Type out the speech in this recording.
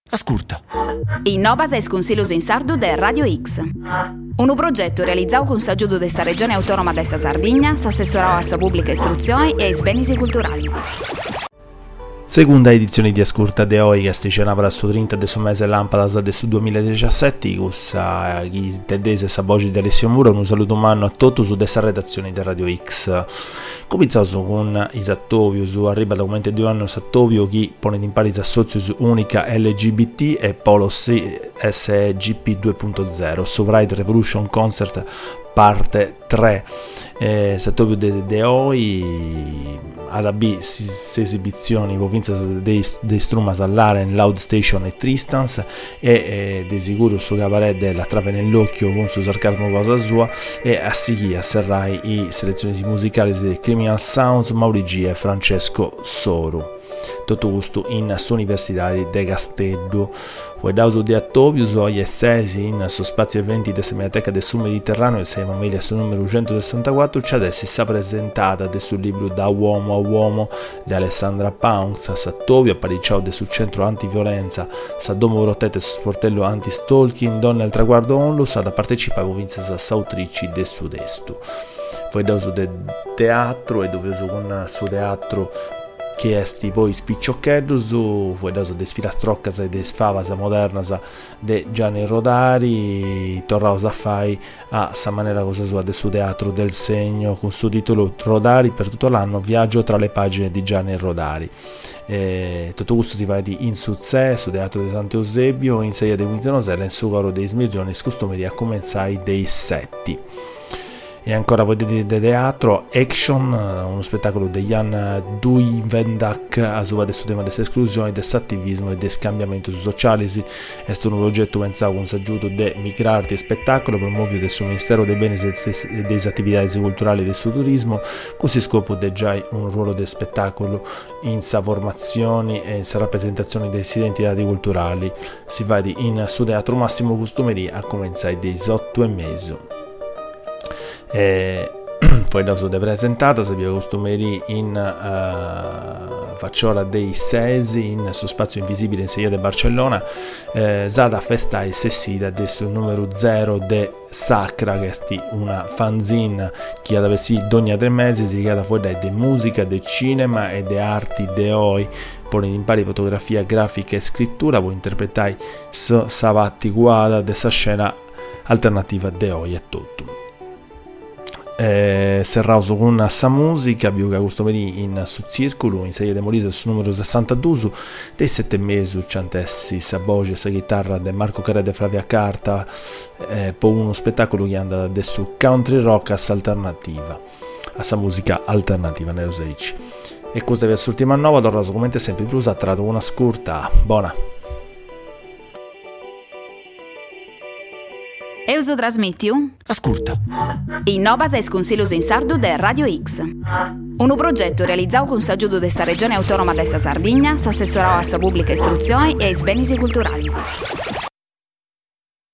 Ascolta. Innovas es Consiglios in Sardu de Radio X. Un progetto realizzato con s'aggiudo della Regione Autonoma de sa Sardegna, s'assessorò a sa pubblica istruzione e ai beni culturali. Seconda edizione di Ascolta de Oi che sticenava su 30 del mese Lampadas del 2017 con chi tedese sa voce di Alessio Muro. Un saluto umano a tutti su dessa redazione di Radio X. Cominciamo con Isattovio su arriba documento di anno Sattovio chi pone in pari Sozius Unica LGBT e Polo SGP 2.0 Sovride Revolution Concert parte 3. Sattovio de Oi alla B 6 esibizioni provincia dei Strumas all'Aren, Loud Station e Tristans e di sicuro su cabaret della Trave nell'occhio con su sarcasmo cosa sua e a Sichia serrai i selezioni musicali di Criminal Sounds, Mauri G e Francesco Soru. Tutto questo in su Università de Castello. Fu dauso di Attovius oggi sesi in su spazio eventi della Mediateca del Sul Mediterraneo e sei famiglia su numero 164 c'è adesso sta presentata del sul libro Da uomo a uomo di Alessandra Paunz a Sattovio apparicciao del sul centro antiviolenza sa domo rotete su sportello anti-stalking donne al traguardo onlus ad partecipare a provincia sautrici del sud-est. Fu dauso del teatro e doveso con su teatro che esti poi spicciocchedus fu dato de sfilastroccas e de sfavas modernas de Gianni Rodari torraus a fai a sa manera cosa sua del suo teatro del segno con suo titolo Rodari per tutto l'anno viaggio tra le pagine di Gianni Rodari. Tutto questo si va di in successo teatro di Sant'Eusebio in seia de Quintonosella in su coro dei smirgioni scustomeri a comenzare dei setti. E ancora voi di teatro Action, uno spettacolo di Jan Duivendak a sua del tema dell'esclusione, dell'attivismo e del scambiamento sociale. È un progetto pensato con s'aggiunto di Micrarti e spettacolo promovido del suo Ministero dei Beni e delle Attività Culturali e del suo turismo, così scopo di già un ruolo del spettacolo in sa formazioni e in sa rappresentazione delle identità culturali. Si va di in su teatro Massimo Customeri a cominciare dei 8:30. Poi da su de presentata sapeva costumeri in facciola dei Sesi in su spazio invisibile in seia de Barcellona Zada festa e sessida adesso il numero 0 de Sacra che è una fanzine che ha da sì ogni 3 mesi si chiama fuori de musica, de cinema e de arti de oi pone in pari fotografia, grafica e scrittura può interpretare savatti guada de sa scena alternativa de oi e tutto. Serrauso con sa musica biuca questo venì in su circolo in serie de Molise su numero 62 dei 7 mesi c'antessi sa voce sa chitarra de Marco Carè de Flavia Carta poi uno spettacolo che anda da su country rock a sa alternativa a sa musica alternativa nello 16 e questa è l'ultima nuova tornato come sempre più tratto una scurta buona. Euso trasmitiu? Ascolta. Innovas es Consiglios in Sardu de Radio X. Un progetto realizzato con s'aggiudo della Regione Autonoma de sa Sardegna, s'assessorò a sa pubblica istruzione e ai beni culturali.